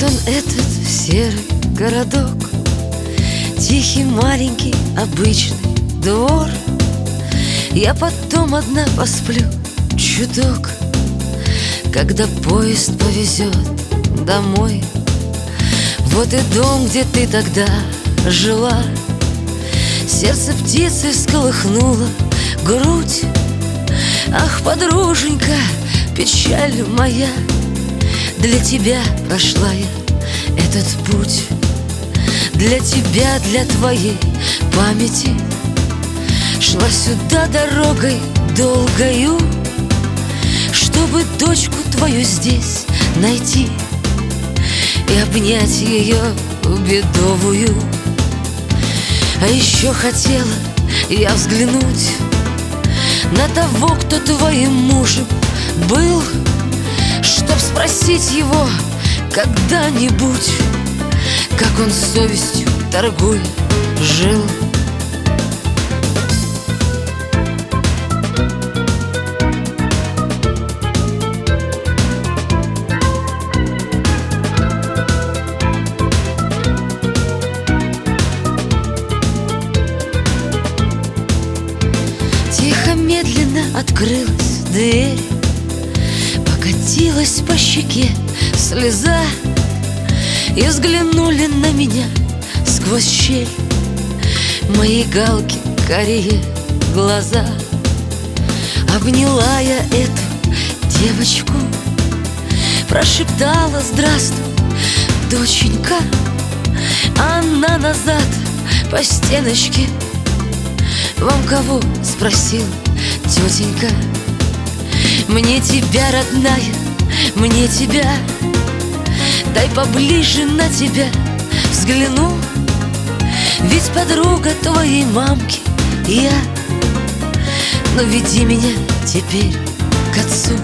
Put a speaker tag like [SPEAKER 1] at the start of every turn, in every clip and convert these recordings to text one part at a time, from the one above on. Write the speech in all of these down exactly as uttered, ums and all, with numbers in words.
[SPEAKER 1] он, этот серый городок, тихий, маленький, обычный двор. Я потом одна посплю чуток, когда поезд повезет домой. Вот и дом, где ты тогда жила. Сердце птицы всколыхнуло грудь. Ах, подруженька, печаль моя, для тебя прошла я этот путь. Для тебя, для твоей памяти шла сюда дорогой долгою, чтобы дочку твою здесь найти и обнять ее бедовую. А еще хотела я взглянуть на того, кто твоим мужем был, чтоб спросить его когда-нибудь, как он совестью торгуя жил. Тихо, медленно открылась дверь, покатилась по щеке слеза, и взглянули на меня сквозь щель мои галки карие глаза. Обняла я эту девочку, прошептала: здравствуй, доченька. Она назад по стеночке: вам кого? — спросила тетенька. Мне тебя, родная, мне тебя. Дай поближе на тебя взгляну, ведь подруга твоей мамки я. Но веди меня теперь к отцу.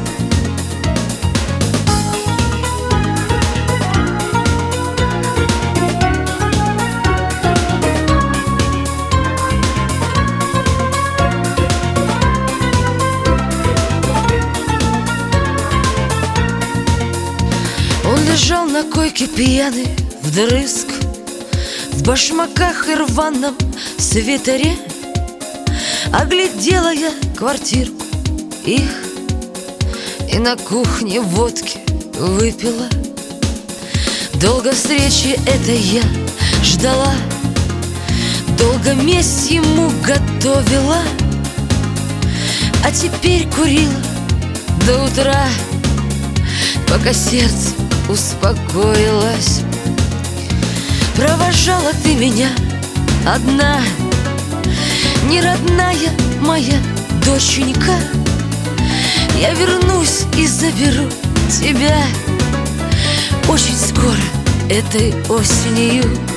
[SPEAKER 1] Он лежал на койке пьяный вдрызг, в башмаках и рваном свитере. Оглядела я квартирку их и на кухне водки выпила. Долго встречи этой я ждала, долго месть ему готовила, а теперь курила до утра, пока сердце успокоилась. Провожала ты меня одна, не родная моя доченька. Я вернусь и заберу тебя очень скоро, этой осенью.